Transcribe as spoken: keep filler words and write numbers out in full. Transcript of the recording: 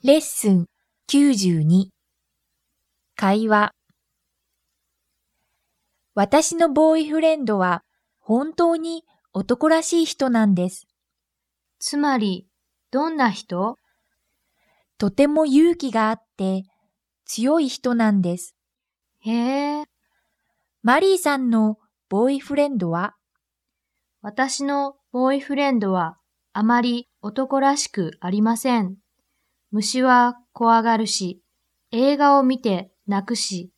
レッスンきゅうじゅうに会話。私のボーイフレンドは本当に男らしい人なんです。 つまり、どんな人？ とても勇気があって強い人なんです。 へえ。 マリーさんのボーイフレンドは？ 私のボーイフレンドはあまり男らしくありません。虫は怖がるし、映画を見て泣くし、